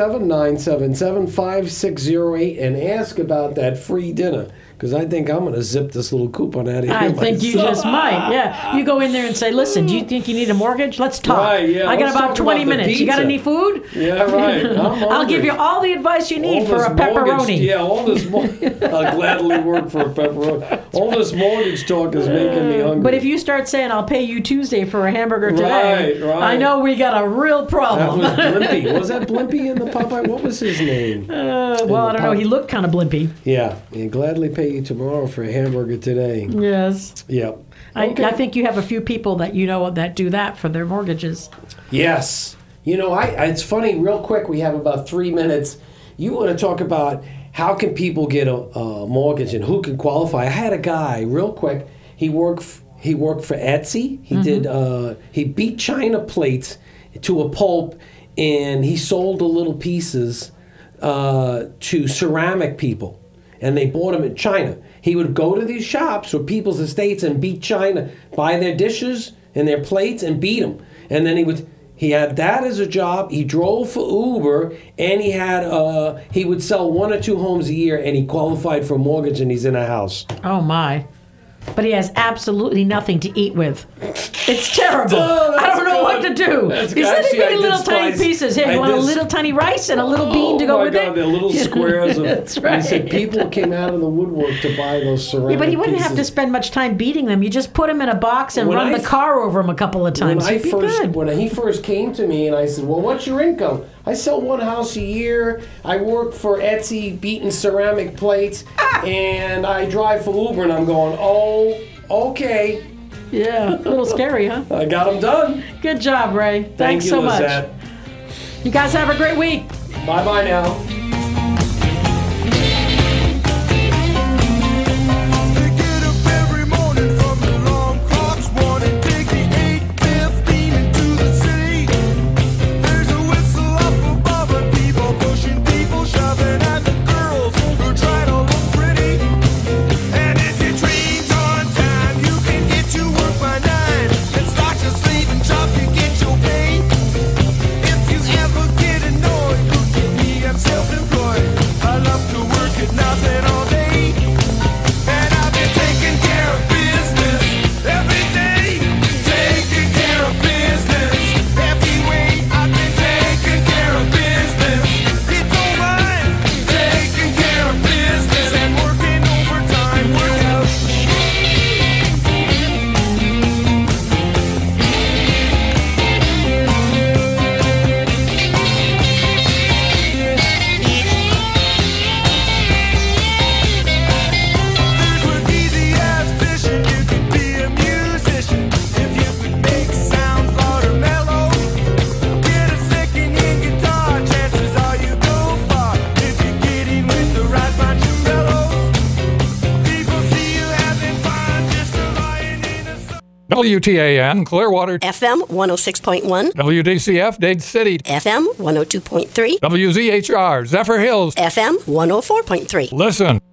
727-977-5608 and ask about that free dinner. Because I think I'm going to zip this little coupon out of here. I think you myself. just might. Yeah. You go in there and say, listen, do you think you need a mortgage? Let's talk. Right, yeah, I got let's about talk 20 about the minutes. You got pizza. any food? Yeah, right. I'll give you all the advice you need for a pepperoni. All this I'll gladly work for a pepperoni. All this mortgage talk is making me hungry. But if you start saying, I'll pay you Tuesday for a hamburger today, Right. I know we got a real that problem. was Blimpie. Was that Blimpie in the Popeye? What was his name? Well, I don't know. He looked kind of blimpy. Yeah, and gladly pay you tomorrow for a hamburger today. Yes. Yep. I think you have a few people that you know that do that for their mortgages. Yes. You know, it's funny, real quick, we have about 3 minutes. You want to talk about how can people get a mortgage and who can qualify. I had a guy, real quick, he worked for Etsy. He did, he beat china plates to a pulp, and he sold the little pieces to ceramic people, and they bought them in China. He would go to these shops or people's estates and beat china, buy their dishes and their plates and beat them. And then he had that as a job. He drove for Uber, and he would sell 1 or 2 homes a year, and he qualified for a mortgage, and he's in a house. Oh, my. But he has absolutely nothing to eat with. It's terrible. I don't know what to do. He said he'd give you little tiny pieces. Here, you want a little tiny rice and a little bean to go with it? Oh, my God, they're little squares. That's He right. said people came out of the woodwork to buy those ceramic Yeah, but he wouldn't pieces. have to spend much time beating them. You just put them in a box and When run I the car over them a couple of times. When He'd be good. when he first came to me and I said, well, what's your income? I sell 1 house a year. I work for Etsy beating ceramic plates, and I drive for Uber, and I'm going, oh, okay. Yeah, a little scary, huh? I got them done. Good job, Ray. Thank Thanks you, so much. Lizette. You guys have a great week. Bye-bye now. They get up every morning from the long clocks, wanting to take the 8:15 into the city. There's a whistle up above and people pushing, people shoving at the girls who try to look pretty. And if your train's on time, you can get to work by 9 and start your sleeping job to get your pay. If you ever get annoyed, look at me, I'm self WTAN, Clearwater. FM 106.1. WDCF, Dade City. FM 102.3. WZHR, Zephyr Hills. FM 104.3. Listen.